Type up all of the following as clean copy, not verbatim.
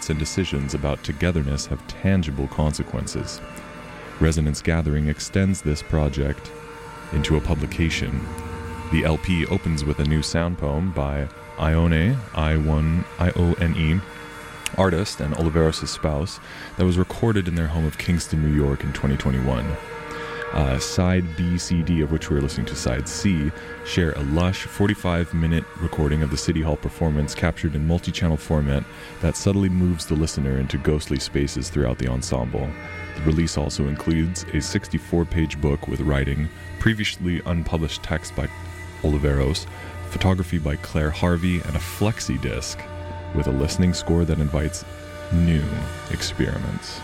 thoughts and decisions about togetherness have tangible consequences. Resonance Gathering extends this project into a publication. The LP opens with a new sound poem by Ione, I-1-I-O-N-E, artist and Oliveros' spouse, that was recorded in their home of Kingston, New York in 2021. Side B, C, D, of which we're listening to side C, share a lush 45-minute recording of the City Hall performance captured in multi-channel format that subtly moves the listener into ghostly spaces throughout the ensemble. The release also includes a 64-page book with writing, previously unpublished text by Oliveros, photography by Claire Harvey, and a flexi disc with a listening score that invites new experiments.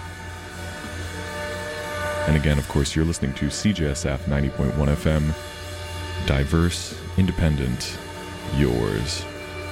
And again, of course, you're listening to CJSF 90.1 FM, diverse, independent, yours.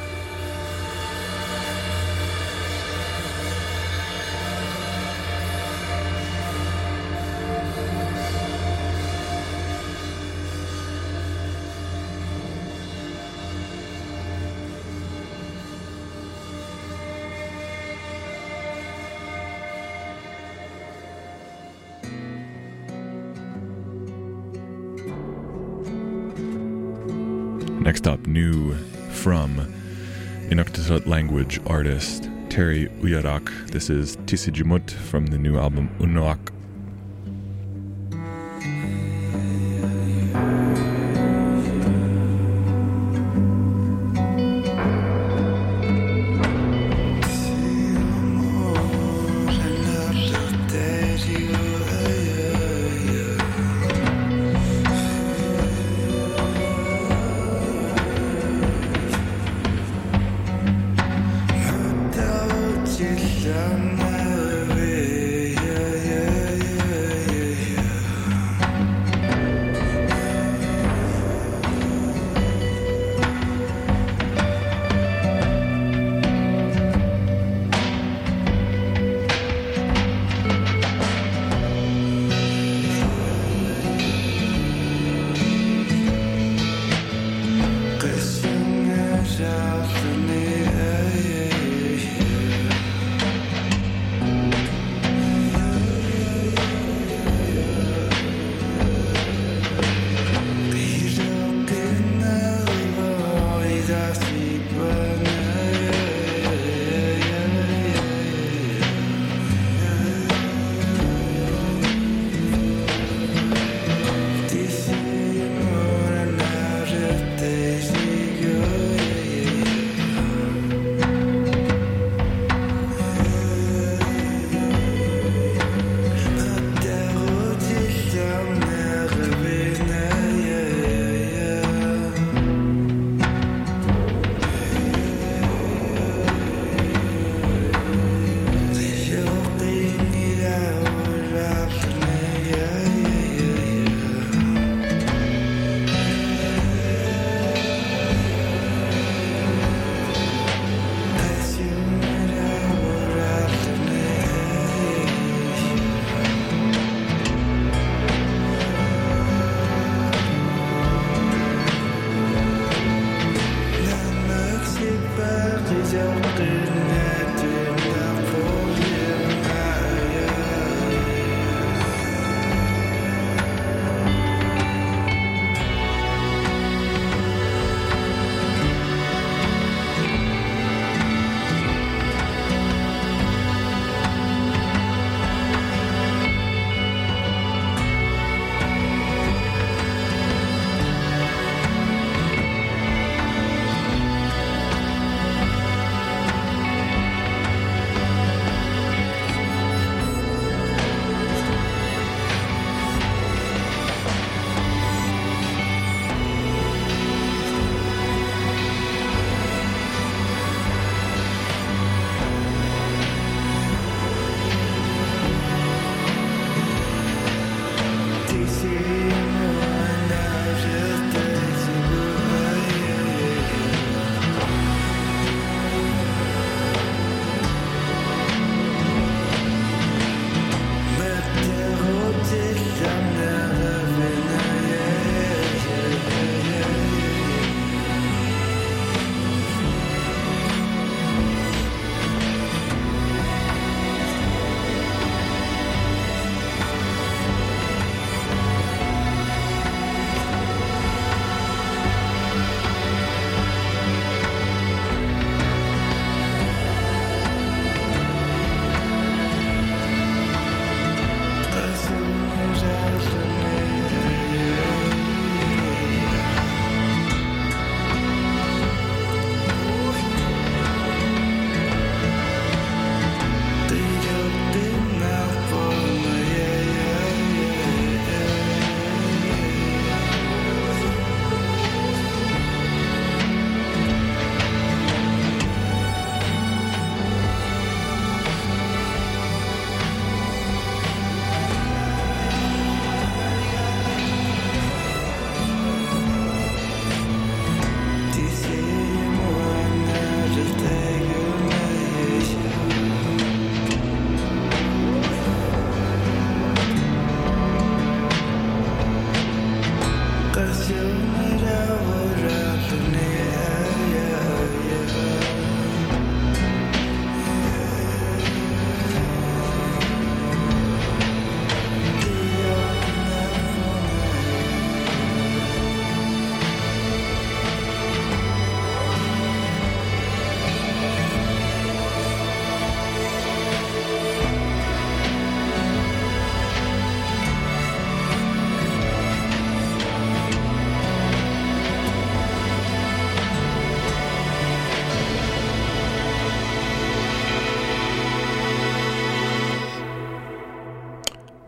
Next up, new from Inuktitut language artist Terry Uyarak. This is Tisijimut from the new album Unoak.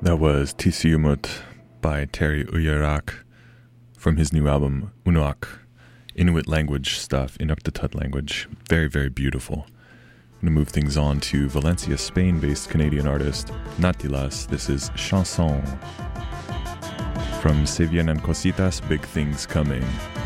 That was Tisiumut by Terry Uyarak from his new album Unuak, Inuit language stuff, Inuktitut language. Very, very beautiful. I'm going to move things on to Valencia, Spain-based Canadian artist Natilas. This is Chanson from Se Vienen Cositas, Big Things Coming.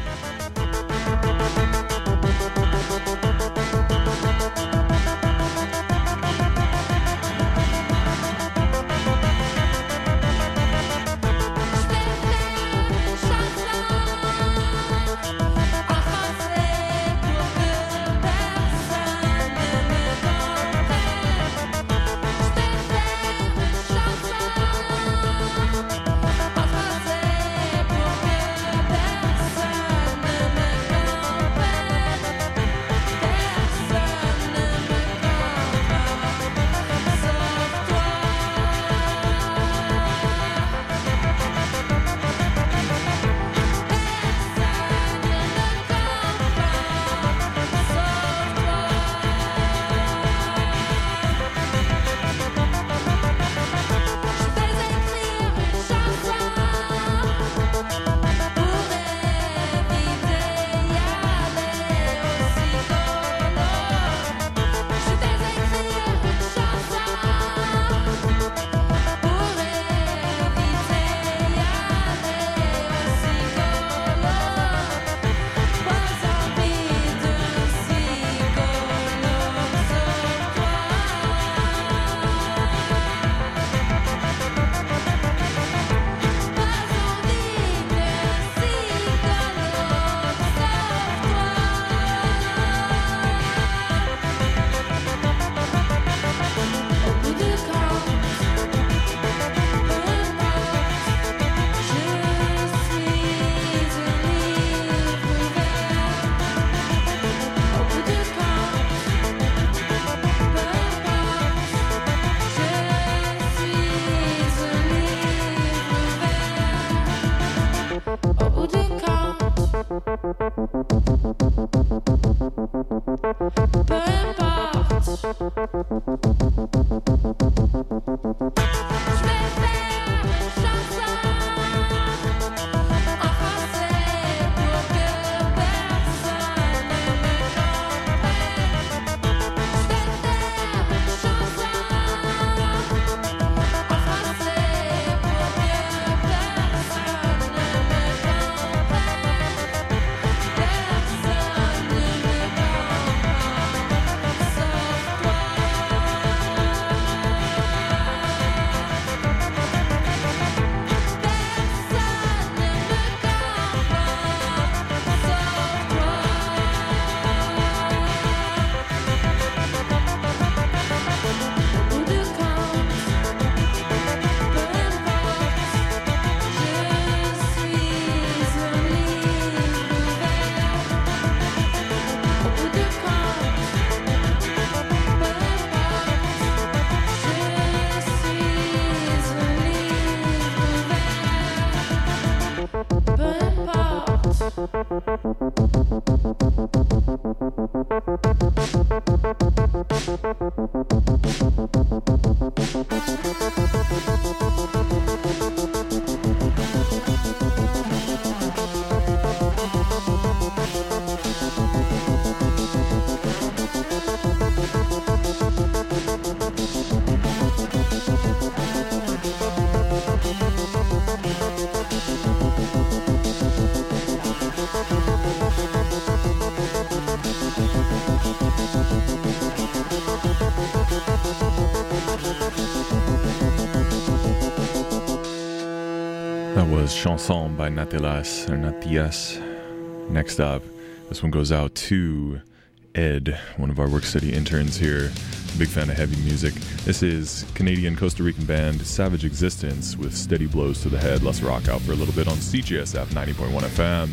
That was Chanson by Natilas, or Natias. Next up, this one goes out to Ed, one of our work-study interns here. Big fan of heavy music. This is Canadian-Costa Rican band Savage Existence with Steady Blows to the Head. Let's rock out for a little bit on CJSF 90.1 FM.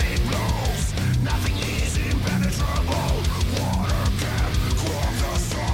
Nothing is impenetrable. Water can clog the soul.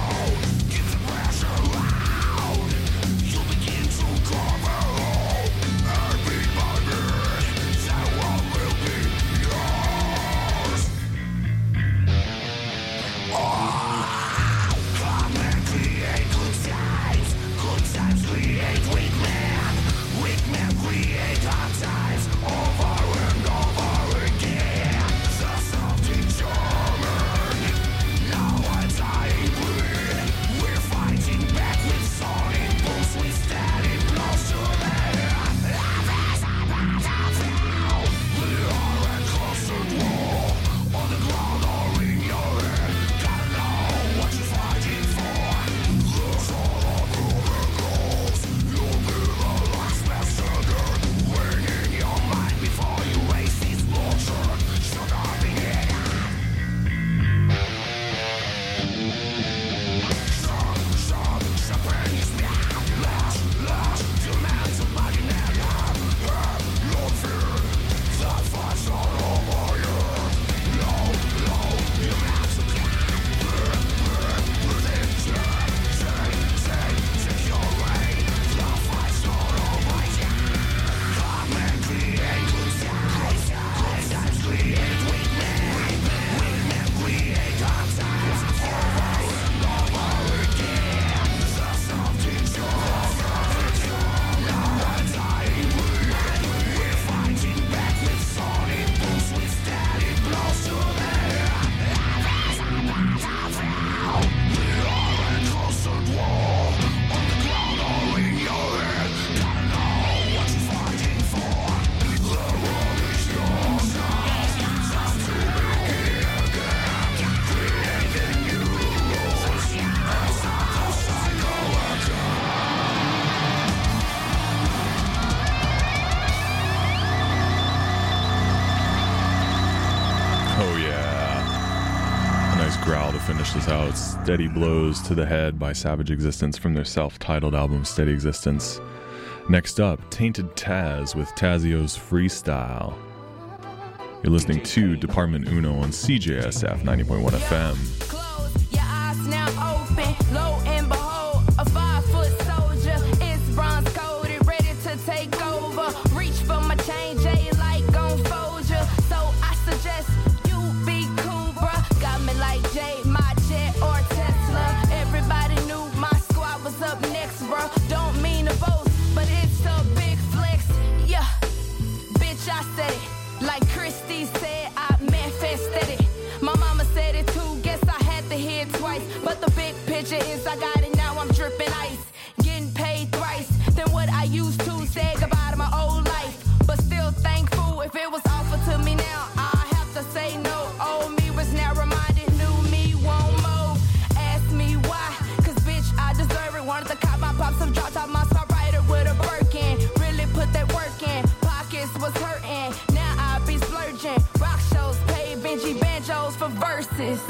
growl to finish this out. Steady Blows to the Head by Savage Existence from their self-titled album Steady Existence. Next up, Tainted Taz with Tazio's Freestyle. You're listening to Department Uno on CJSF 90.1 FM. Close your eyes now open, lo and behold, a 5-foot soldier is bronze coated, ready to take over. Reach for my chain, J like gon' fold ya. So I suggest you be cool, bruh. Got me like J, my jet or Tesla. Everybody knew my squad was up next, bruh. Don't mean to boast, but it's a big flex. Yeah, bitch, I said it. Like Christy said, I manifested it. My mama said it too, guess I had to hear it twice. But the big picture is I got it now, I'm dripping ice. Getting paid thrice than what I used to. Say goodbye to my old life, but still thankful. If it was offered to me now, I have to say no. Old me was now reminded, new me won't move. Ask me why, cause bitch, I deserve it. Wanted to cop my pops some dropped off my spot writer with a Birkin. Really put that work in, pockets was hurting. Now I be splurging, rock shows, paid Benji banjos for verses.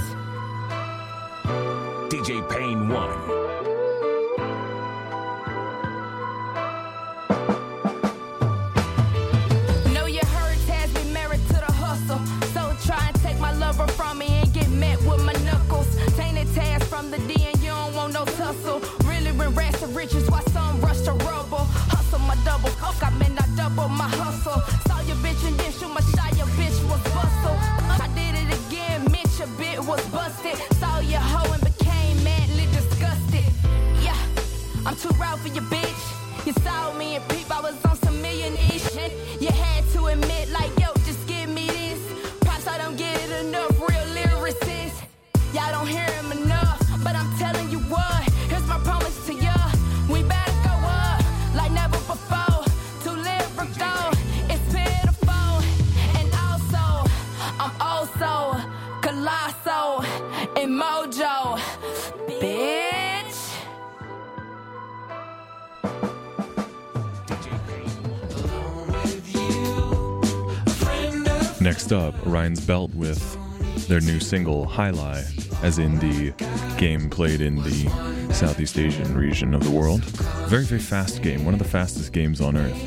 DJ Pain 1. From me and get met with my knuckles. Tainted Taz from the D and you don't want no tussle. Really when rats of riches, why some rush to rubble. Hustle my double coke, I mean I double my hustle. Saw your bitch and then shoot my shot, your bitch was bustle. I did it again, Mitch, your bit was busted. Saw your hoe and became madly disgusted. Yeah, I'm too raw for your bitch. You saw me and peep, I was on some million-ish shit. You had to admit like, yo, just give me this. Props, I don't get it enough, real lyricists. Y'all don't hear him enough, but I'm telling you what. Here's my promise to ya. We better go up like never before. Too lyrical, it's pitiful. And also, I'm also colossal and mojo, bitch. Next up, Orion's Belt with their new single, Highlight, as in the game played in the Southeast Asian region of the world. Very, very fast game, one of the fastest games on Earth.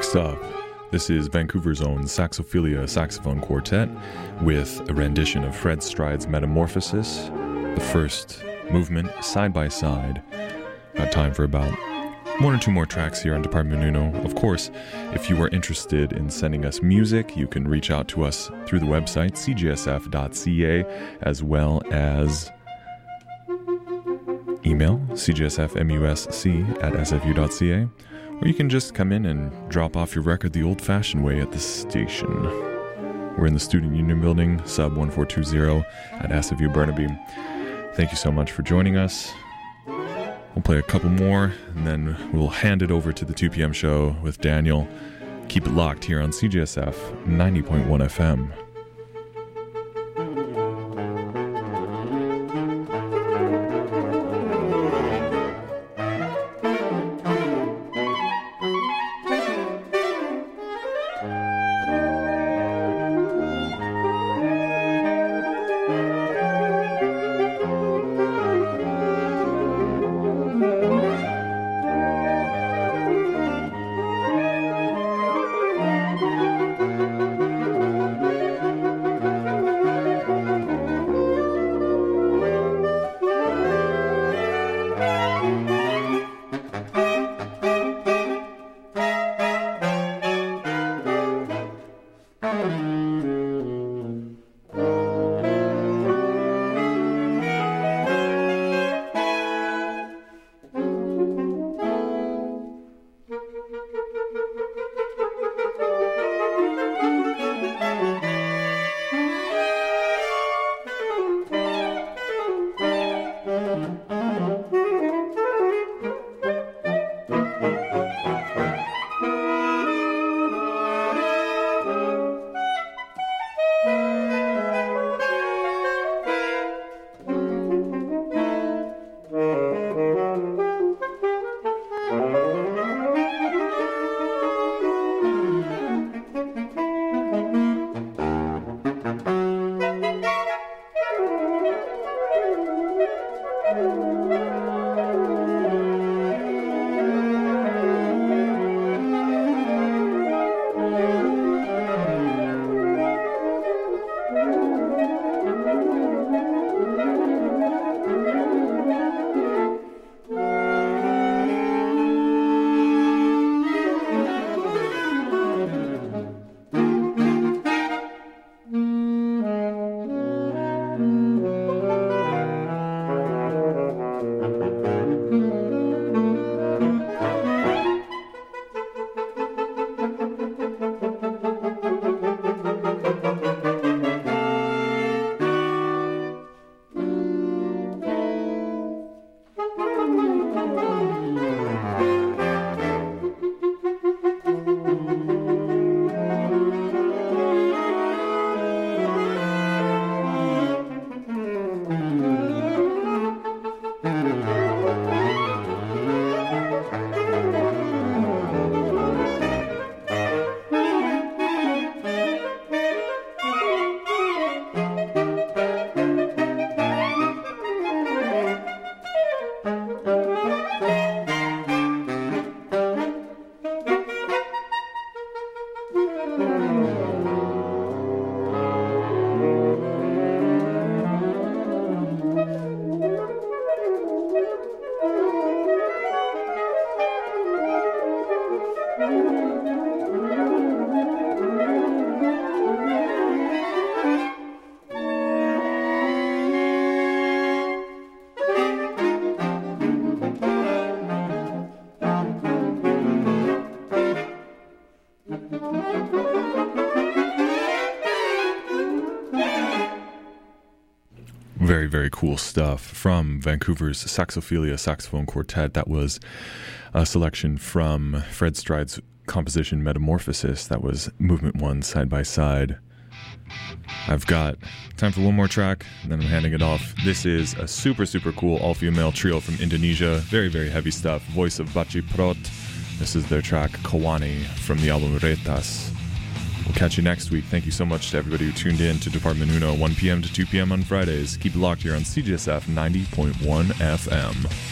Next up, this is Vancouver's own Saxophilia Saxophone Quartet with a rendition of Fred Stride's Metamorphosis, the first movement side by side. Got time for about one or two more tracks here on Department Uno. Of course, if you are interested in sending us music, you can reach out to us through the website cgsf.ca, as well as email cgsfmusc@sfu.ca, or you can just come in and drop off your record the old-fashioned way at the station. We're in the Student Union Building, sub 1420 at SFU Burnaby. Thank you so much for joining us. We'll play a couple more, and then we'll hand it over to the 2 p.m. show with Daniel. Keep it locked here on CGSF 90.1 FM. Very, very cool stuff from Vancouver's Saxophilia Saxophone Quartet. That was a selection from Fred Stride's composition Metamorphosis. That was movement 1, side by side. I've got time for one more track, and then I'm handing it off. This is a super, super cool all-female trio from Indonesia. Very, very heavy stuff. Voice of Baci Prot. This is their track Kawani from the album Retas. We'll catch you next week. Thank you so much to everybody who tuned in to Department Uno, 1 p.m. to 2 p.m. on Fridays. Keep it locked here on CGSF 90.1 FM.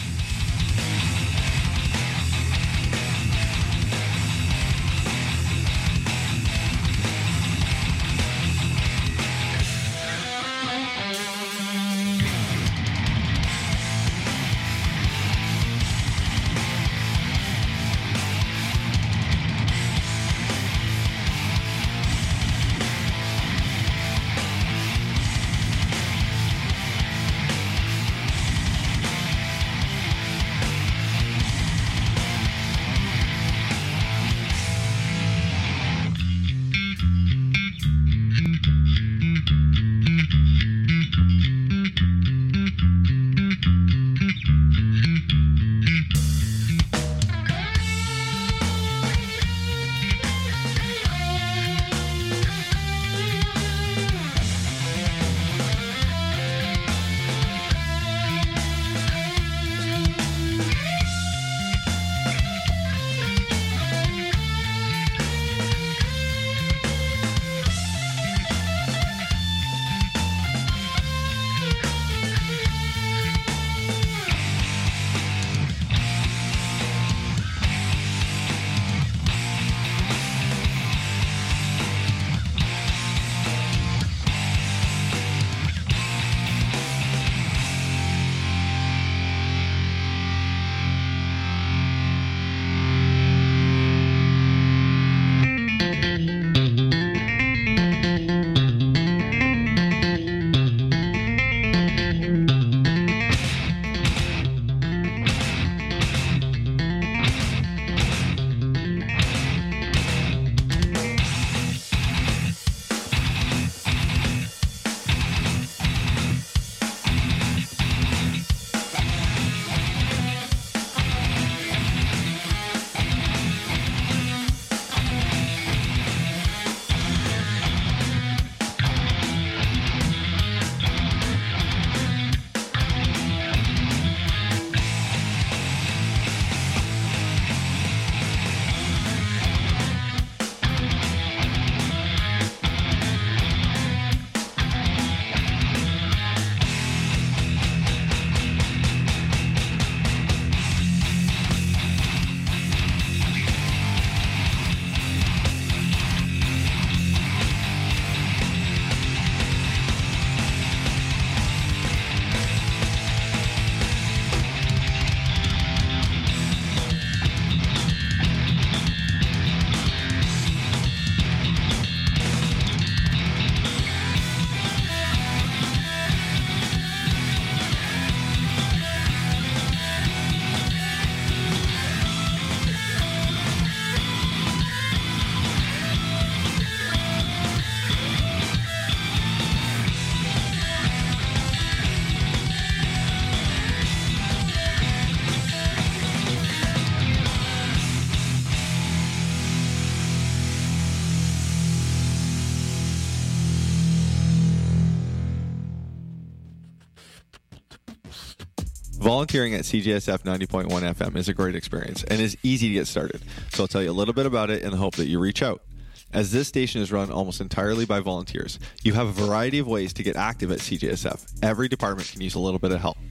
Volunteering at CJSF 90.1 FM is a great experience and is easy to get started, so I'll tell you a little bit about it in the hope that you reach out. As this station is run almost entirely by volunteers, you have a variety of ways to get active at CJSF. Every department can use a little bit of help.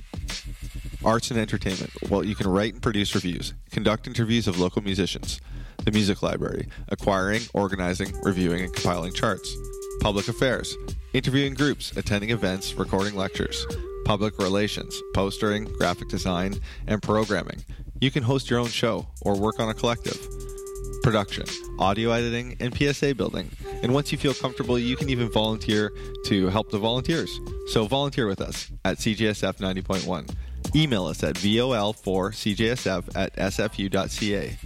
Arts and entertainment. Well, you can write and produce reviews, conduct interviews of local musicians. The music library. Acquiring, organizing, reviewing, and compiling charts. Public affairs. Interviewing groups, attending events, recording lectures. Public relations, postering, graphic design, and programming. You can host your own show or work on a collective. Production, audio editing, and PSA building. And once you feel comfortable, you can even volunteer to help the volunteers. So volunteer with us at CJSF 90.1. Email us at vol4cjsf@sfu.ca.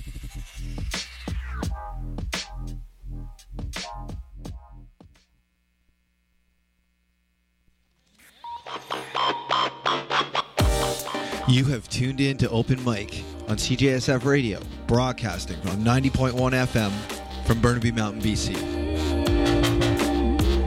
You have tuned in to Open Mic on CJSF Radio, broadcasting on 90.1 FM from Burnaby Mountain, BC.